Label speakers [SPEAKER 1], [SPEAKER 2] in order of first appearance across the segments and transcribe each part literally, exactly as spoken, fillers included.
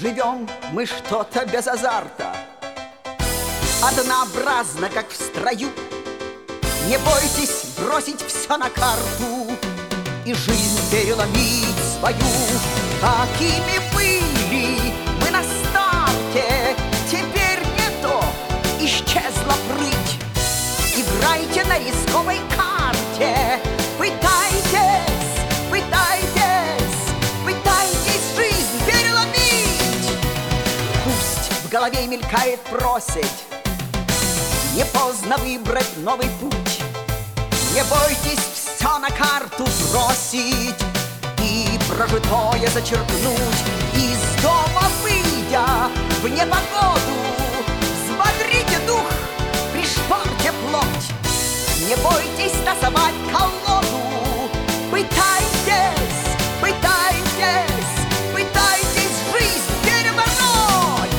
[SPEAKER 1] живем мы что-то без азарта, однообразно, как в строю. Не бойтесь бросить все на карту и жизнь переломить свою. Какими были мы на старте, теперь не то, исчезла прыть. Играйте на рисковой карте, пытайтесь, пытайтесь, пытайтесь жизнь переломить. Пусть в голове мелькает просить, не поздно выбрать новый путь. Не бойтесь все на карту бросить и прожитое зачерпнуть. Из дома выйдя в непогоду, взбодрите дух, пришпорьте плоть. Не бойтесь тасовать колоду, пытайтесь, пытайтесь, пытайтесь жизнь перевернуть.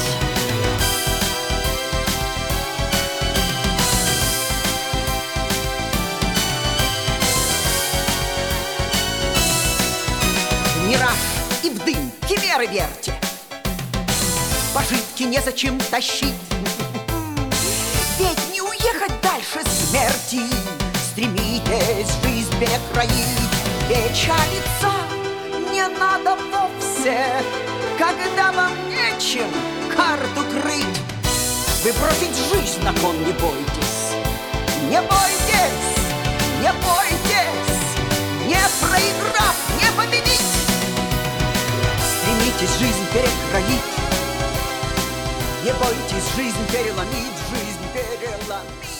[SPEAKER 1] В мираж и в дым химеры верьте, пожитки незачем тащить. Ведь не уехать дальше смерти, стремитесь жизнь перекроить. Печалиться не надо вовсе, когда вам нечем карту крыть. Вы бросить жизнь на кон не бойтесь, не бойтесь, не бойтесь, не проиграв, не победить. Стремитесь жизнь перекроить, не бойтесь жизнь переломить, жизнь переломить.